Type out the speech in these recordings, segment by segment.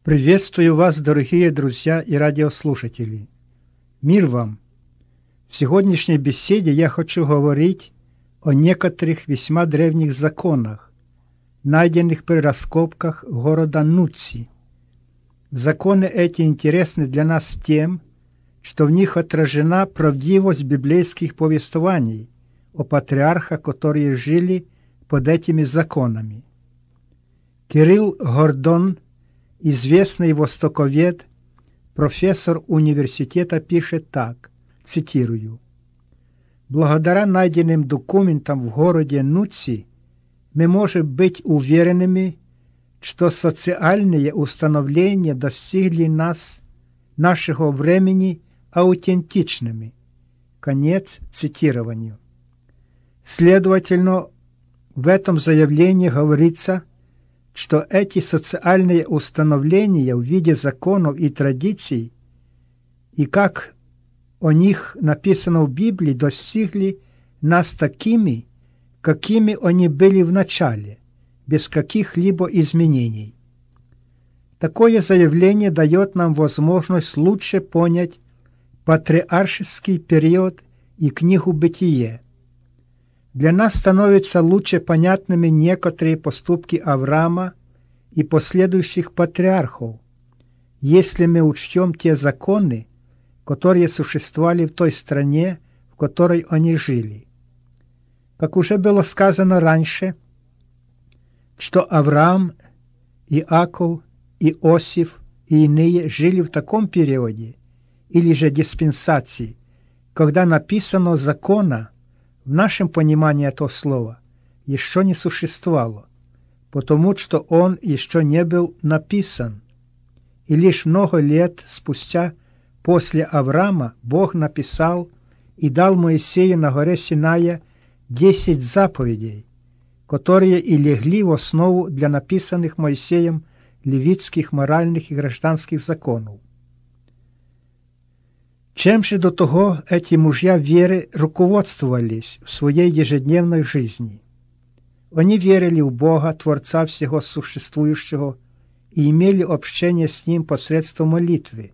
Приветствую вас, дорогие друзья и радиослушатели. Мир вам! В сегодняшней беседе я хочу говорить о некоторых весьма древних законах, найденных при раскопках города Нуци. Законы эти интересны для нас тем, что в них отражена правдивость библейских повествований о патриархах, которые жили под этими законами. Кирилл Гордон, известный востоковед, профессор университета, пишет так, цитирую: «Благодаря найденным документам в городе Нуци мы можем быть уверенными, что социальные установления достигли нашего времени аутентичными». Конец цитированию. Следовательно, в этом заявлении говорится, что эти социальные установления в виде законов и традиций, и как о них написано в Библии, достигли нас такими, какими они были в начале, без каких-либо изменений. Такое заявление дает нам возможность лучше понять патриаршеский период и книгу «Бытие». Для нас становятся лучше понятными некоторые поступки Авраама и последующих патриархов, если мы учтем те законы, которые существовали в той стране, в которой они жили. Как уже было сказано раньше, что Авраам, Иаков, Иосиф и иные жили в таком периоде, или же диспенсации, когда написано «закона» в нашем понимании этого слова еще не существовало, потому что он еще не был написан. И лишь много лет спустя, после Авраама, Бог написал и дал Моисею на горе Синая 10 заповедей, которые и легли в основу для написанных Моисеем левитских моральных и гражданских законов. Чем же до того эти мужья веры руководствовались в своей ежедневной жизни? Они верили в Бога, Творца всего существующего, и имели общение с Ним посредством молитвы,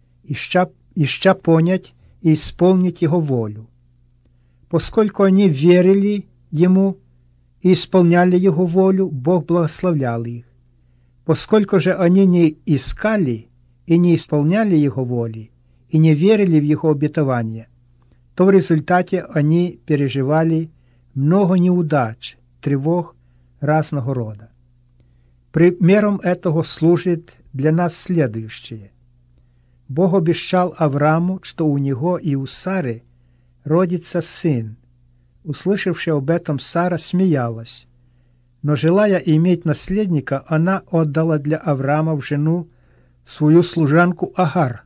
ища понять и исполнить Его волю. Поскольку они верили Ему и исполняли Его волю, Бог благословлял их. Поскольку же они не искали и не исполняли Его воли, и не верили в Его обетования, то в результате они переживали много неудач, тревог разного рода. Примером этого служит для нас следующее. Бог обещал Аврааму, что у него и у Сары родится сын. Услышавши об этом, Сара смеялась, но, желая иметь наследника, она отдала для Авраама в жену свою служанку Агар.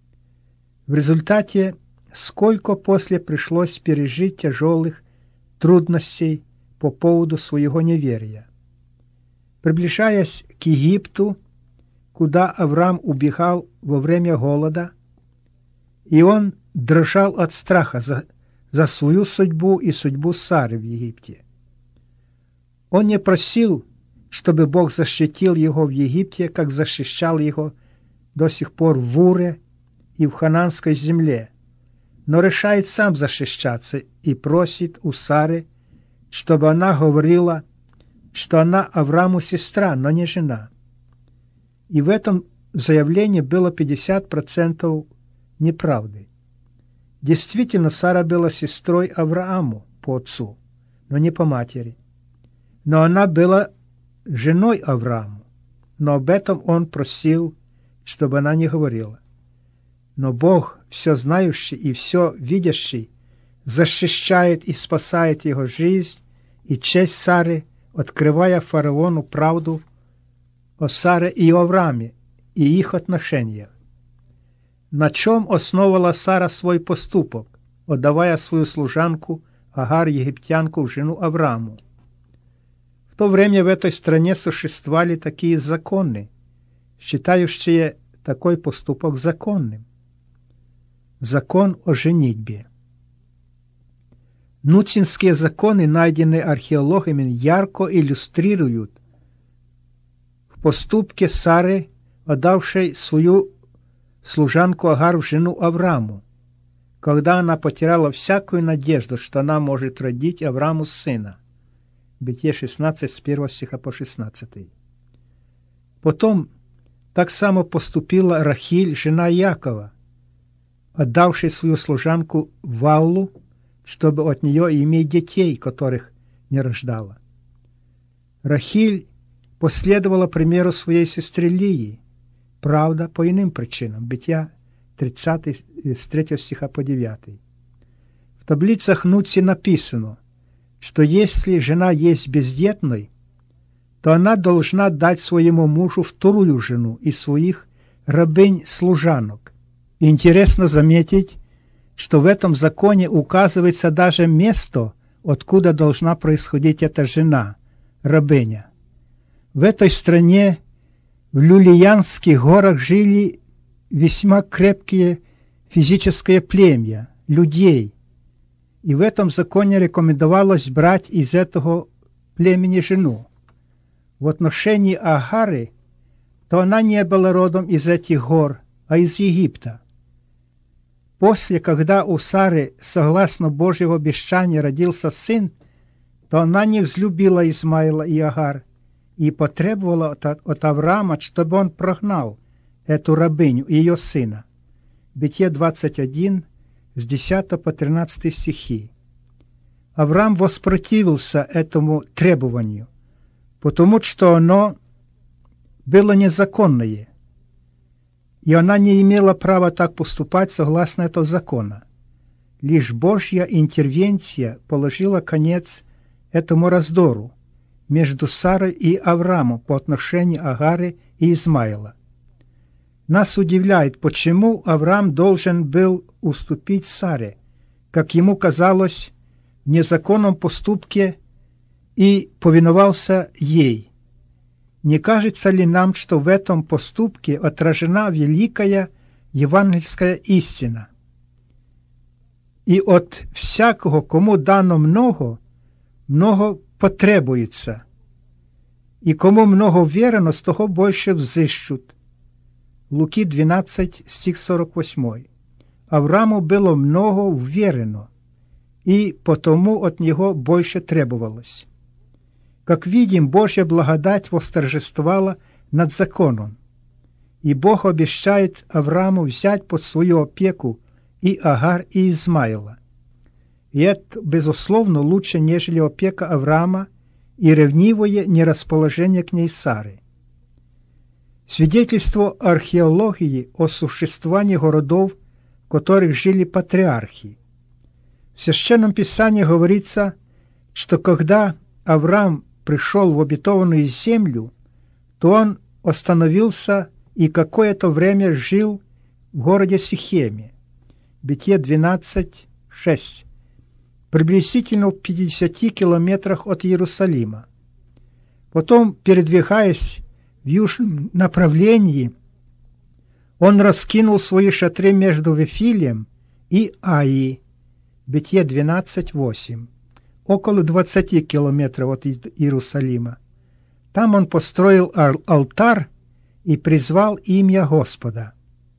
В результате, сколько после пришлось пережить тяжелых трудностей по поводу своего неверия. Приближаясь к Египту, куда Авраам убегал во время голода, и он дрожал от страха за свою судьбу и судьбу Сары в Египте. Он не просил, чтобы Бог защитил его в Египте, как защищал его до сих пор в Уре и в хананской земле, но решает сам защищаться и просит у Сары, чтобы она говорила, что она Аврааму сестра, но не жена. И в этом заявлении было 50% неправды. Действительно, Сара была сестрой Аврааму по отцу, но не по матери. Но она была женой Аврааму, но об этом он просил, чтобы она не говорила. Но Бог, все знающий и все видящий, защищает и спасает его жизнь и честь Сары, открывая фараону правду о Саре и Аврааме и их отношениях. На чем основала Сара свой поступок, отдавая свою служанку Агар, египтянку, в жену Аврааму? В то время в этой стране существовали такие законы, считающие такой поступок законным. Закон о женитьбе. Нуцинские законы, найденные археологами, ярко иллюстрируют в поступке Сары отдавшей свою служанку Агар в жену Аврааму, когда она потеряла всякую надежду, что она может родить Аврааму сына. Бытие 16, с 1 стиха по 16. Потом так само поступила Рахиль, жена Якова, отдавшая свою служанку Валлу, чтобы от нее иметь детей, которых не рождала. Рахиль последовала примеру своей сестры Лии, правда, по иным причинам. Бытия 30, с 3 стиха по 9. В таблицах Нутси написано, что если жена есть бездетной, то она должна дать своему мужу вторую жену из своих рабынь-служанок. Интересно заметить, что в этом законе указывается даже место, откуда должна происходить эта жена, рабыня. В этой стране, в Люлиянских горах, жили весьма крепкие физические племя, людей, и в этом законе рекомендовалось брать из этого племени жену. В отношении Агары, то она не была родом из этих гор, а из Египта. После, когда у Сары, согласно Божьего обещания, родился сын, то она не взлюбила Измаила и Агар и потребовала от Авраама, чтобы он прогнал эту рабыню и ее сына. Бытие 21, с 10 по 13 стихи. Авраам воспротивился этому требованию, потому что оно было незаконное, и она не имела права так поступать согласно этого закона. Лишь Божья интервенция положила конец этому раздору между Сарой и Авраамом по отношению Агары и Измаила. Нас удивляет, почему Авраам должен был уступить Саре, как ему казалось, в незаконном поступке, и повиновался ей. Не кажется ли нам, что в этом поступке отражена великая евангельская истина? И от всякого, кому дано много, много потребуется, и кому много верено, с того больше взыщут. Луки 12, стих 48. Аврааму было много вверено, и потому от него больше требовалось. Как видим, Божья благодать восторжествовала над законом, и Бог обещает Аврааму взять под свою опеку и Агар, и Измаила. И это, безусловно, лучше, нежели опека Авраама и ревнивое нерасположение к ней Сары. Свидетельство археологии о существовании городов, в которых жили патриархи. В Священном Писании говорится, что когда Авраам пришел в обетованную землю, то он остановился и какое-то время жил в городе Сихеме. Бытие 12, 6. Приблизительно в 50 километрах от Иерусалима. Потом, передвигаясь в южном направлении, он раскинул свои шатры между Вифилием и Аи. Бытие 12, 8. Около 20 километров от Иерусалима. Там он построил алтарь и призвал имя Господа.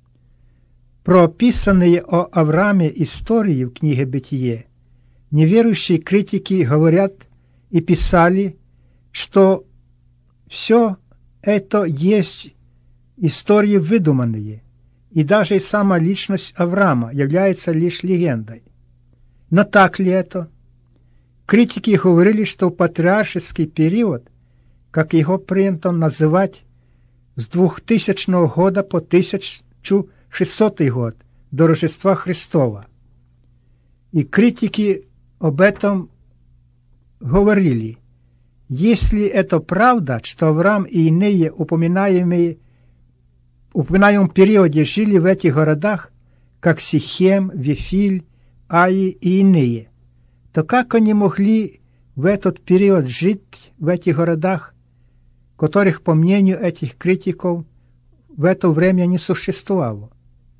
Про описанные о Аврааме истории в книге «Бытие» неверующие критики говорят и писали, что все это есть истории выдуманные, и даже и сама личность Авраама является лишь легендой. Но так ли это? Критики говорили, что в патриаршеский период, как его принято называть, с 2000 года по 1600 год до Рождества Христова. И критики об этом говорили. Если это правда, что Авраам и иные упоминаемые в периоде жили в этих городах, как Сихем, Вифиль, Аи и иные, то как они могли в этот период жить в этих городах, которых, по мнению этих критиков, в это время не существовало?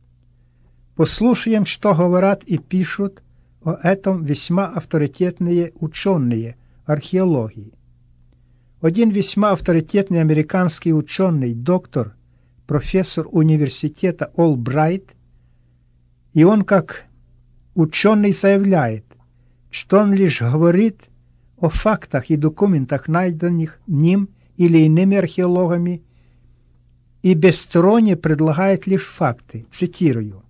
Послушаем, что говорят и пишут о этом весьма авторитетные ученые археологии. Один весьма авторитетный американский ученый, доктор профессор университета Олбрайт, и он как ученый заявляет, что он лишь говорит о фактах и документах, найденных ним или иными археологами, и бессторонне предлагает лишь факты. Цитирую.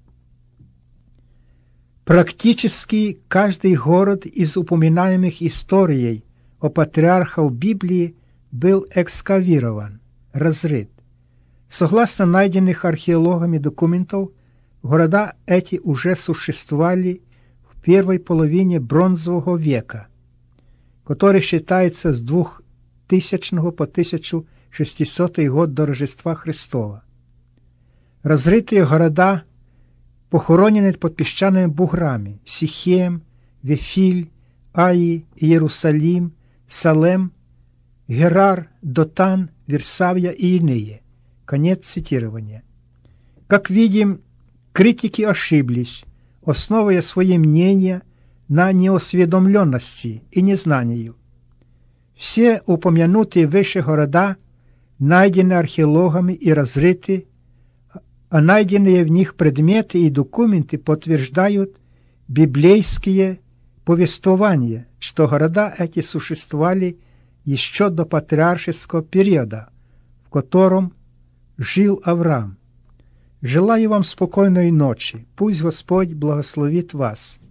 Практически каждый город из упоминаемых историей о патриархах Библии был экскавирован, разрыт. Согласно найденных археологами документов, города эти уже существовали в первой половине Бронзового века, который считается с 2000 по 1600 год до Рождества Христова. Разрытые города похоронены под песчаными буграми: Сихем, Вифиль, Аи, Иерусалим, Салем, Герар, Дотан, Версавия и иные. Конец цитирования. Как видим, критики ошиблись, основывая свои мнения на неосведомленности и незнанию. Все упомянутые выше города найдены археологами и разрыты, а найденные в них предметы и документы подтверждают библейские повествования, что города эти существовали еще до патриаршеского периода, в котором жил Авраам. Желаю вам спокойной ночи. Пусть Господь благословит вас.